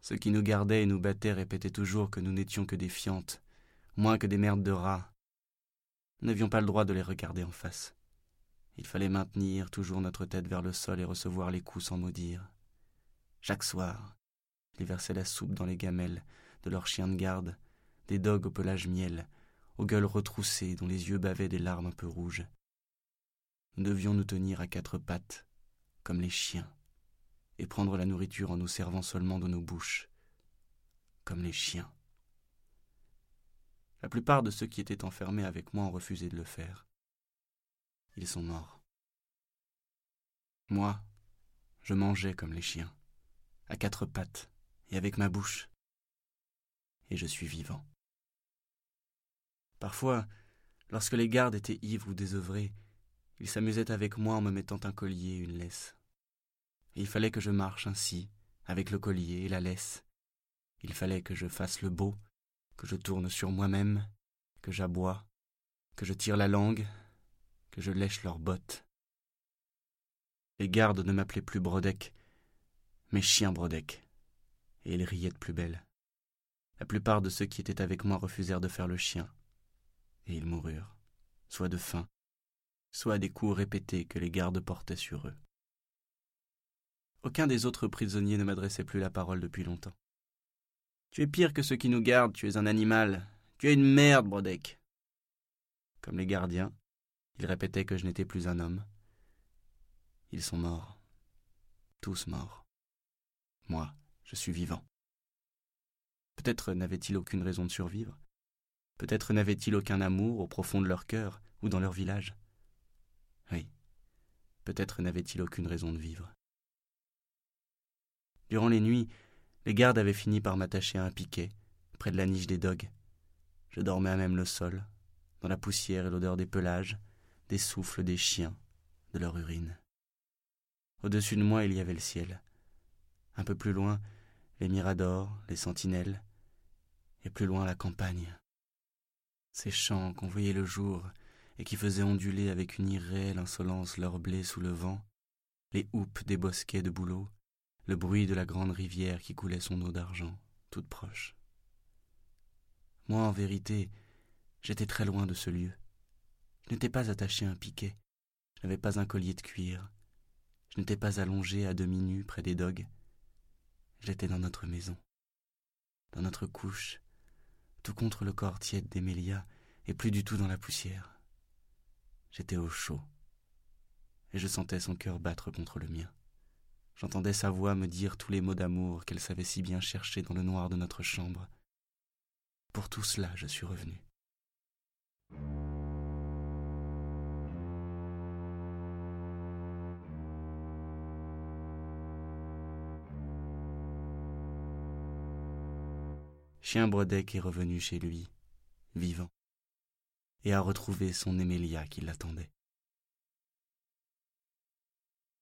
Ceux qui nous gardaient et nous battaient répétaient toujours que nous n'étions que des fientes, moins que des merdes de rats. Nous n'avions pas le droit de les regarder en face. Il fallait maintenir toujours notre tête vers le sol et recevoir les coups sans maudire. Chaque soir, ils versaient la soupe dans les gamelles de leurs chiens de garde, des dogues au pelage miel, aux gueules retroussées dont les yeux bavaient des larmes un peu rouges. Nous devions nous tenir à quatre pattes, comme les chiens, et prendre la nourriture en nous servant seulement de nos bouches, comme les chiens. La plupart de ceux qui étaient enfermés avec moi ont refusé de le faire. Ils sont morts. Moi, je mangeais comme les chiens, à quatre pattes et avec ma bouche. Et je suis vivant. Parfois, lorsque les gardes étaient ivres ou désœuvrés, ils s'amusaient avec moi en me mettant un collier et une laisse. Et il fallait que je marche ainsi, avec le collier et la laisse. Il fallait que je fasse le beau, que je tourne sur moi-même, que j'aboie, que je tire la langue, que je lèche leurs bottes. Les gardes ne m'appelaient plus Brodeck, mais Chien Brodeck, et ils riaient de plus belle. La plupart de ceux qui étaient avec moi refusèrent de faire le chien, et ils moururent, soit de faim, soit à des coups répétés que les gardes portaient sur eux. Aucun des autres prisonniers ne m'adressait plus la parole depuis longtemps. « Tu es pire que ceux qui nous gardent, tu es un animal. Tu es une merde, Brodeck. » Comme les gardiens, ils répétaient que je n'étais plus un homme. Ils sont morts. Tous morts. Moi, je suis vivant. Peut-être n'avaient-ils aucune raison de survivre. Peut-être n'avaient-ils aucun amour au profond de leur cœur ou dans leur village. Oui, peut-être n'avaient-ils aucune raison de vivre. Durant les nuits, les gardes avaient fini par m'attacher à un piquet, près de la niche des dogues. Je dormais à même le sol, dans la poussière et l'odeur des pelages, des souffles des chiens, de leur urine. Au-dessus de moi, il y avait le ciel. Un peu plus loin, les miradors, les sentinelles, et plus loin la campagne. Ces champs qu'on voyait le jour et qui faisaient onduler avec une irréelle insolence leur blé sous le vent, les houppes des bosquets de bouleaux, le bruit de la grande rivière qui coulait son eau d'argent, toute proche. Moi, en vérité, j'étais très loin de ce lieu. Je n'étais pas attaché à un piquet, je n'avais pas un collier de cuir, je n'étais pas allongé à demi nu près des dogues. J'étais dans notre maison, dans notre couche, tout contre le corps tiède d'Emelia et plus du tout dans la poussière. J'étais au chaud, et je sentais son cœur battre contre le mien. J'entendais sa voix me dire tous les mots d'amour qu'elle savait si bien chercher dans le noir de notre chambre. Pour tout cela, je suis revenu. Chien Brodeck est revenu chez lui, vivant, et a retrouvé son Emelia qui l'attendait.